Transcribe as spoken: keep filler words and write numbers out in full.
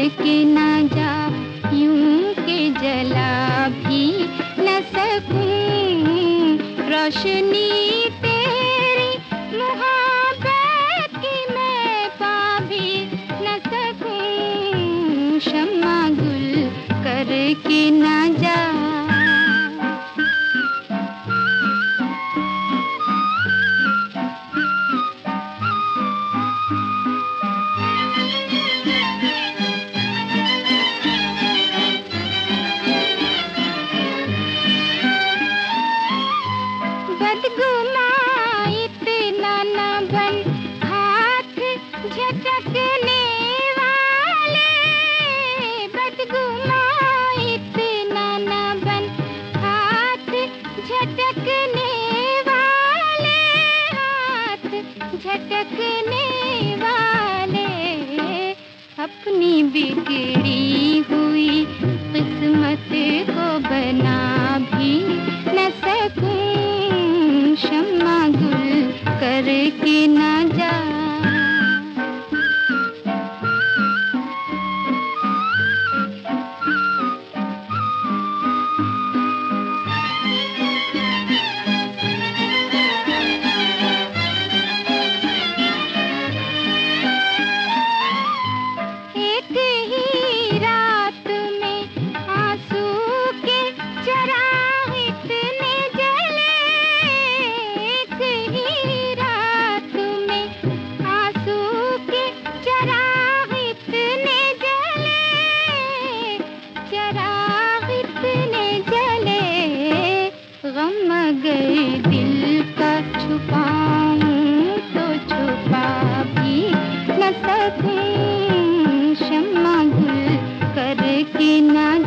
के ना जा, यूं के जला भी न सकूं रोशनी तेरी मोहब्बत की मैं पा भी न सकूं, शम्मा गुल करके ना जा। बदगुमा इतना न बन, हाथ झटकने वाले, बदगुमा इतना न बन, हाथ झटकने वाले, हाथ झटकने वाले, अपनी बिगड़ी हुई किस्मत को बना भी न सकूं, शम्मा गुल करके ना जा। एक ही रात में आंसू के चिराग इतने जले, एक ही रात में आंसू के चिराग इतने जले, चिराग इतने जले, गम अगर दिल का छुपाऊं तो छुपा भी न सकूं, शम्मा गुल करके ना